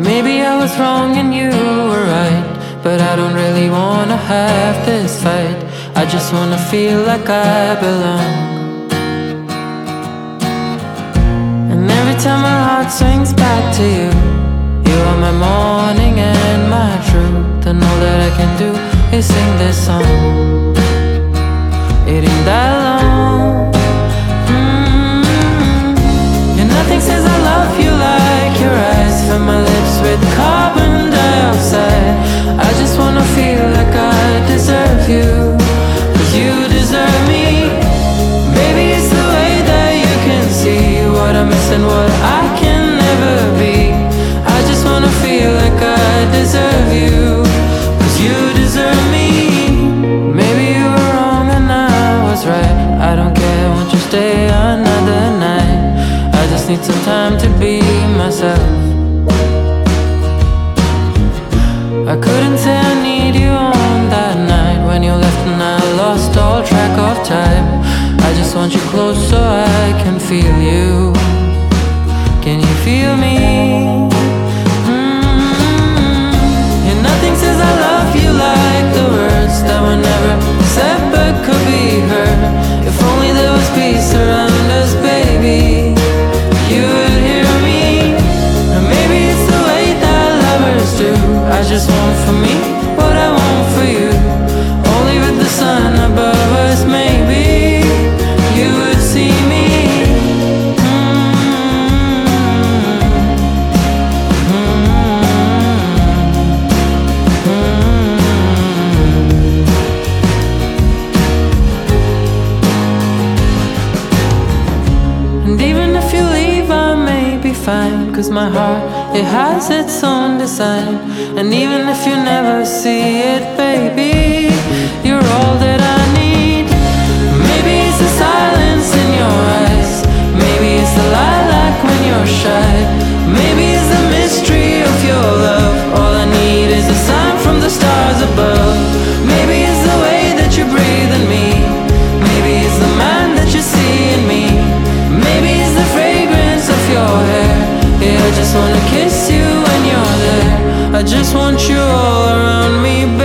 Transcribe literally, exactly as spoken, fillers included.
Maybe I was wrong and you were right, but I don't really wanna have this fight. I just wanna feel like I belong. And every time my heart swings back to you, you are my morning and my truth. And all that I can do is sing this song. It ain't that long. mm-hmm. And nothing says I love you like your eyes fill my lips with carbon dioxide. I just wanna feel like I deserve you, 'cause you deserve me. Maybe it's the way that you can see what I'm missing, what I can never be. I just wanna feel like I deserve you, 'cause you deserve me. Maybe you were wrong and I was right. I don't care, won't you stay another night? I just need some time to be myself. I couldn't say I need you on that night when you left and I lost all track of time. I just want you close so I can feel you. Can you feel me? Mm-hmm. And nothing says I love you like the words that were never said but could be heard. If only there was peace around us, baby, you would hear me. And maybe it's the way that lovers do. I just want for me what I want for you. Only with the sun above us, maybe you would see me. And even if you leave, I may be fine, 'cause my heart, it has its own design. And even if you never see it, baby, you're all that I need. Maybe it's the silence in your eyes, maybe it's the lilac when you're shy, maybe it's the mystery of your love. All I need is a sign from the stars above. Maybe it's the way that you breathe in me, maybe it's the man that you see in me, maybe it's the fragrance of your hair. Yeah, I just wanna kiss you when you're there. I just want you all around me,